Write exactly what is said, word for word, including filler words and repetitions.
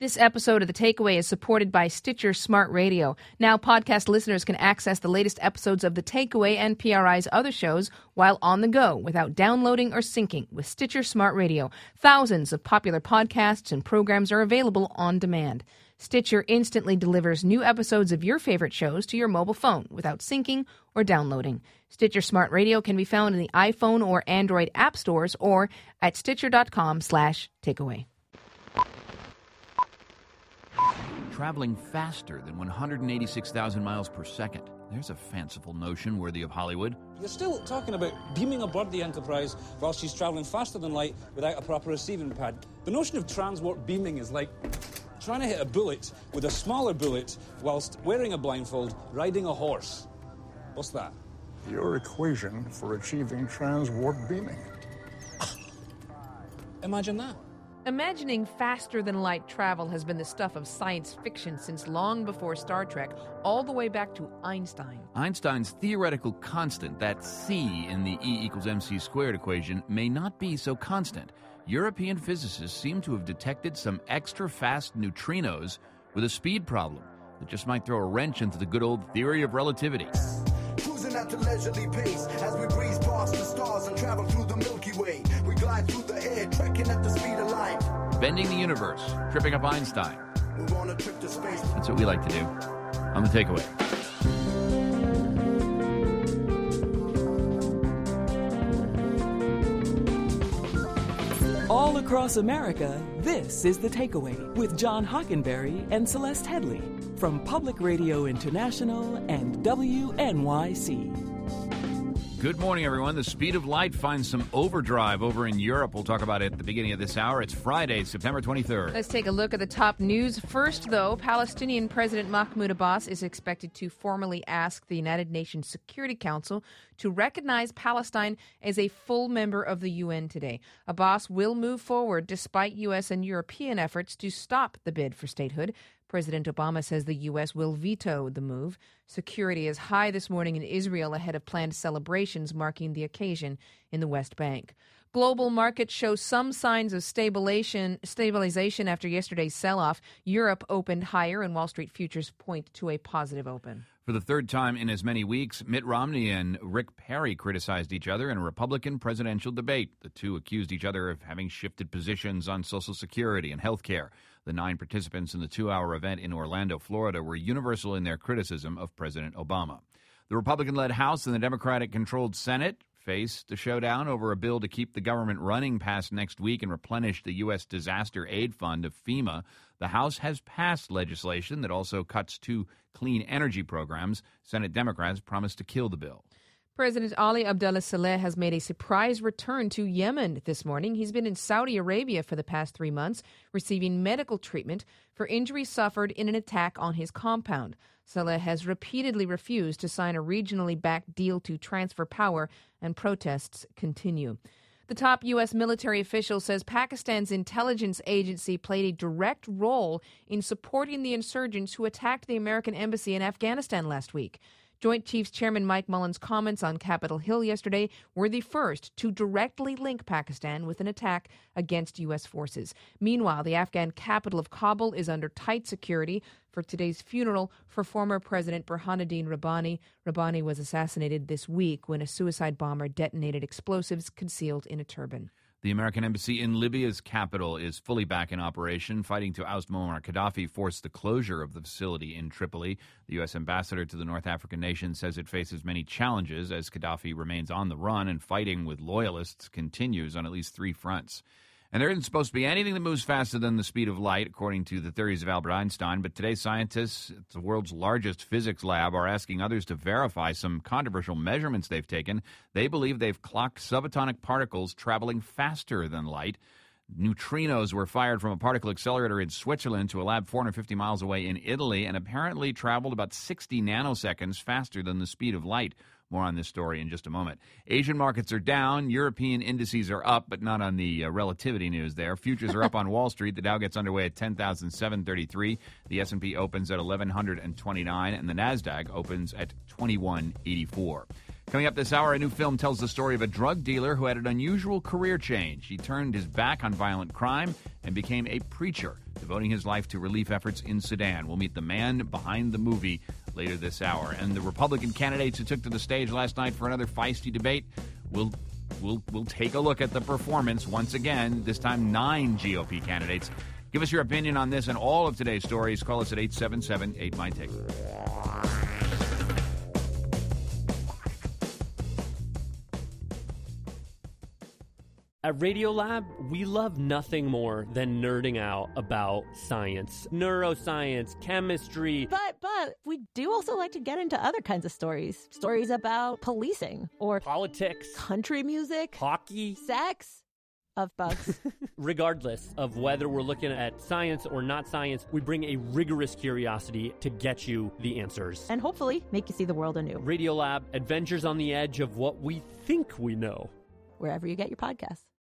This episode of The Takeaway is supported by Stitcher Smart Radio. Now podcast listeners can access the latest episodes of The Takeaway and P R I's other shows while on the go without downloading or syncing with Stitcher Smart Radio. Thousands of popular podcasts and programs are available on demand. Stitcher instantly delivers new episodes of your favorite shows to your mobile phone without syncing or downloading. Stitcher Smart Radio can be found in the iPhone or Android app stores or at stitcher.com slash takeaway. Traveling faster than one hundred eighty-six thousand miles per second. There's a fanciful notion worthy of Hollywood. You're still talking about beaming aboard the Enterprise while she's traveling faster than light without a proper receiving pad. The notion of transwarp beaming is like trying to hit a bullet with a smaller bullet whilst wearing a blindfold, riding a horse. What's that? Your equation for achieving transwarp beaming. Imagine that. Imagining faster-than-light travel has been the stuff of science fiction since long before Star Trek, all the way back to Einstein. Einstein's theoretical constant, that c in the E equals mc squared equation, may not be so constant. European physicists seem to have detected some extra-fast neutrinos with a speed problem that just might throw a wrench into the good old theory of relativity. Cruising at the leisurely pace as we breeze past the stars and travel through the Milky Way. We glide through the air, trekking at the speed of light. Bending the universe, tripping up Einstein. We're on a trip to space. That's what we like to do on The Takeaway. All across America, this is The Takeaway with John Hockenberry and Celeste Headley from Public Radio International and W N Y C. Good morning, everyone. The speed of light finds some overdrive over in Europe. We'll talk about it at the beginning of this hour. It's Friday, September twenty-third. Let's take a look at the top news. First, though, Palestinian President Mahmoud Abbas is expected to formally ask the United Nations Security Council to recognize Palestine as a full member of the U N today. Abbas will move forward despite U S and European efforts to stop the bid for statehood. President Obama says the U S will veto the move. Security is high this morning in Israel ahead of planned celebrations marking the occasion in the West Bank. Global markets show some signs of stabilization, stabilization after yesterday's sell-off. Europe opened higher, and Wall Street futures point to a positive open. For the third time in as many weeks, Mitt Romney and Rick Perry criticized each other in a Republican presidential debate. The two accused each other of having shifted positions on Social Security and health care. The nine participants in the two-hour event in Orlando, Florida, were universal in their criticism of President Obama. The Republican-led House and the Democratic-controlled Senate faced a showdown over a bill to keep the government running past next week and replenish the U S Disaster Aid Fund of FEMA. The House has passed legislation that also cuts two clean energy programs. Senate Democrats promised to kill the bill. President Ali Abdullah Saleh has made a surprise return to Yemen this morning. He's been in Saudi Arabia for the past three months, receiving medical treatment for injuries suffered in an attack on his compound. Saleh has repeatedly refused to sign a regionally backed deal to transfer power, and protests continue. The top U S military official says Pakistan's intelligence agency played a direct role in supporting the insurgents who attacked the American embassy in Afghanistan last week. Joint Chiefs Chairman Mike Mullen's comments on Capitol Hill yesterday were the first to directly link Pakistan with an attack against U S forces. Meanwhile, the Afghan capital of Kabul is under tight security for today's funeral for former President Burhanuddin Rabbani. Rabbani was assassinated this week when a suicide bomber detonated explosives concealed in a turban. The American embassy in Libya's capital is fully back in operation. Fighting to oust Muammar Gaddafi forced the closure of the facility in Tripoli. The U S ambassador to the North African nation says it faces many challenges as Gaddafi remains on the run and fighting with loyalists continues on at least three fronts. And there isn't supposed to be anything that moves faster than the speed of light, according to the theories of Albert Einstein. But today, scientists at the world's largest physics lab are asking others to verify some controversial measurements they've taken. They believe they've clocked subatomic particles traveling faster than light. Neutrinos were fired from a particle accelerator in Switzerland to a lab four hundred fifty miles away in Italy and apparently traveled about sixty nanoseconds faster than the speed of light. More on this story in just a moment. Asian markets are down. European indices are up, but not on the uh, relativity news there. Futures are up on Wall Street. The Dow gets underway at ten thousand seven hundred thirty-three. The S and P opens at eleven twenty-nine, and the NASDAQ opens at twenty-one eighty-four. Coming up this hour, a new film tells the story of a drug dealer who had an unusual career change. He turned his back on violent crime and became a preacher, devoting his life to relief efforts in Sudan. We'll meet the man behind the movie later this hour. And the Republican candidates who took to the stage last night for another feisty debate will We'll, we'll take a look at the performance once again, this time nine G O P candidates. Give us your opinion on this and all of today's stories. Call us at eight seven seven, eight, M Y, T A K E. At Radiolab, we love nothing more than nerding out about science, neuroscience, chemistry. But, but, we do also like to get into other kinds of stories. Stories about policing or politics, country music, hockey, sex, of bugs. Regardless of whether we're looking at science or not science, we bring a rigorous curiosity to get you the answers. And hopefully make you see the world anew. Radiolab, adventures on the edge of what we think we know. Wherever you get your podcasts.